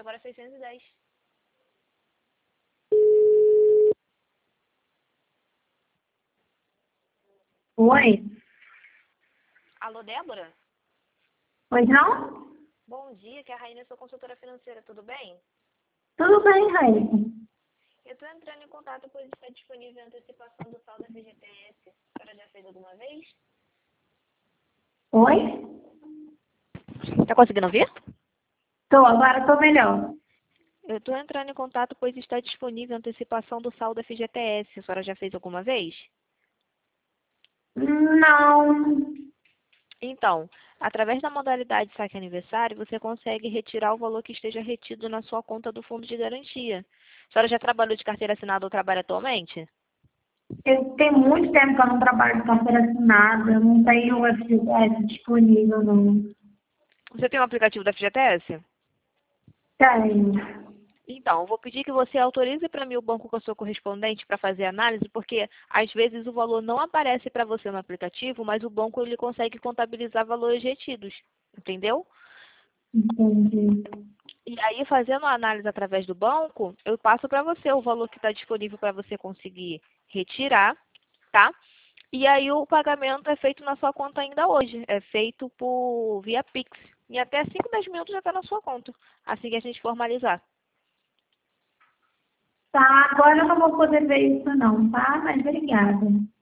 agora é 610. Oi? Alô, Débora? Pois não? Bom dia, que é a Rainha, sua consultora financeira, tudo bem? Tudo bem, Raíssa? Eu estou entrando em contato pois está disponível a antecipação do saldo FGTS. A senhora já fez alguma vez? Oi? Tá conseguindo ouvir? Agora tô melhor. Eu estou entrando em contato pois está disponível a antecipação do saldo FGTS. A senhora já fez alguma vez? Não. Então, através da modalidade saque aniversário, você consegue retirar o valor que esteja retido na sua conta do fundo de garantia. A senhora já trabalhou de carteira assinada ou trabalha atualmente? Tem muito tempo que eu não trabalho de carteira assinada, não tenho o FGTS disponível, não. Você tem um aplicativo da FGTS? Tenho. Então, eu vou pedir que você autorize para mim o banco com a sua correspondente para fazer a análise, porque às vezes o valor não aparece para você no aplicativo, mas o banco ele consegue contabilizar valores retidos, entendeu? Entendi. E aí, fazendo a análise através do banco, eu passo para você o valor que está disponível para você conseguir retirar, tá? E aí o pagamento é feito na sua conta ainda hoje, é feito por via Pix. Em até 5, 10 minutos já está na sua conta, assim que a gente formalizar. Tá, agora eu não vou poder ver isso não, tá? Mas obrigada.